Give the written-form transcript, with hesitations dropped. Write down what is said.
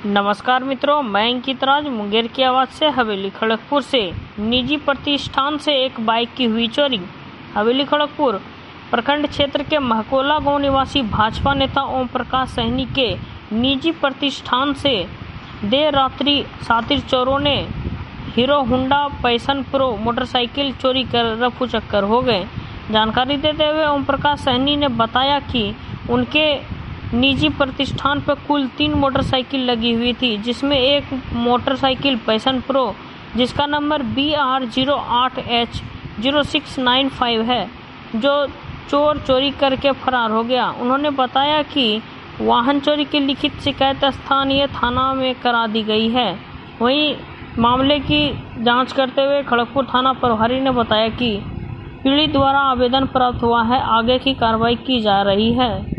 नमस्कार मित्रों, मैं अंकित राज मुंगेर की आवाज़ से हवेली खड़गपुर से। निजी प्रतिष्ठान से एक बाइक की हुई चोरी। हवेली खड़गपुर प्रखंड क्षेत्र के महकोला गांव निवासी भाजपा नेता ओम प्रकाश सहनी के निजी प्रतिष्ठान से देर रात्रि शातिर चोरों ने Hero Honda Passion Pro motorcycle चोरी कर रफू चक्कर हो गए। जानकारी देते हुए ओम प्रकाश सहनी ने बताया कि उनके निजी प्रतिष्ठान पर कुल 3 मोटरसाइकिल लगी हुई थी, जिसमें एक मोटरसाइकिल पैशन प्रो जिसका नंबर BR08H0695 है, जो चोर चोरी करके फरार हो गया। उन्होंने बताया कि वाहन चोरी की लिखित शिकायत स्थानीय थाना में करा दी गई है। वहीं मामले की जांच करते हुए खड़गपुर थाना प्रभारी ने बताया कि पीड़ित द्वारा आवेदन प्राप्त हुआ है, आगे की कार्रवाई की जा रही है।